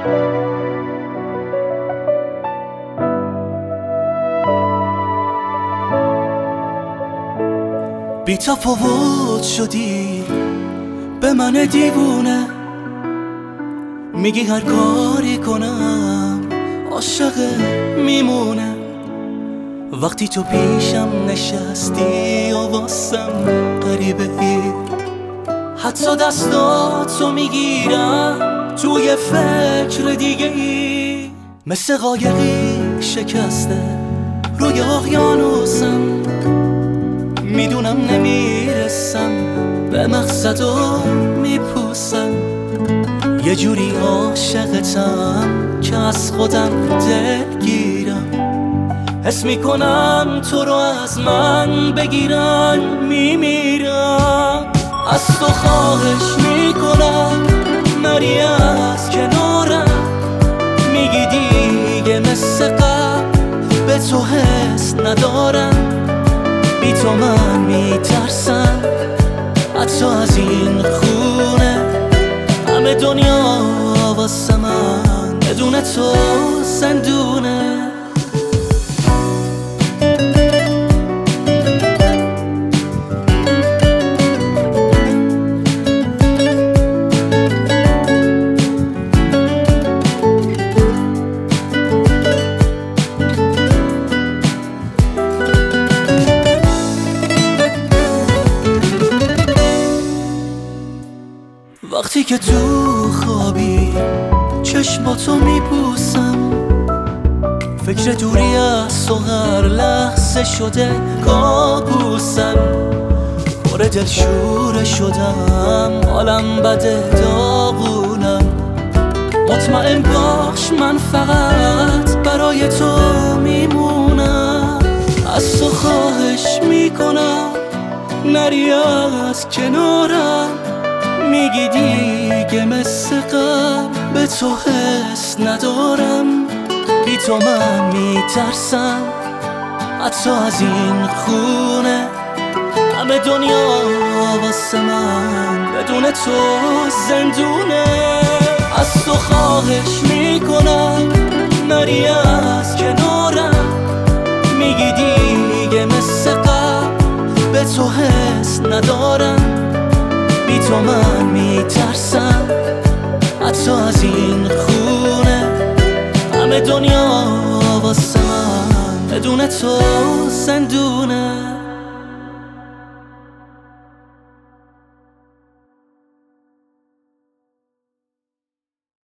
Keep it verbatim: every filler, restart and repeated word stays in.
بی تفاوت شدی به من دیوونه، میگی هر کاری کنم عاشق میمونه. وقتی تو پیشم نشستی و واسم غریبه ای، حتی دستاتو میگیرم توی فکر دیگه ای. مثل قایقی شکسته روی اقیانوسم، میدونم نمیرسم به مقصد و میپوسم. یه جوری عاشقتم که از خودم دلگیرم، حس میکنم تو رو از من بگیرن میمیرم. از تو خواهش میکنم نری از کنارم، میگی دیگه مثل قبل به تو حس ندارم. بی تو من میترسم حتی از این خونه، همه دنیا واسه من بدون تو زندونه. وقتی که تو خوابی چشماتو میبوسم، فکر دوری از تو هر لحظه شده کابوسم. پر دلشوره شدم حالم بده داغونم، مطمئن باش من فقط برای تو میمونم. از تو خواهش میکنم نری از کنارم، میگی دیگه مثل قبل به تو حس ندارم. بی تو من میترسم حتی از این خونه، همه دنیا واسه من بدون تو زندونه. از تو خواهش میکنم نری از کنارم، میگی دیگه مثل قبل به تو حس ندارم. بی تو من میترسم حتی از این خونه، همه دنیا واسه من بدون تو زندونه.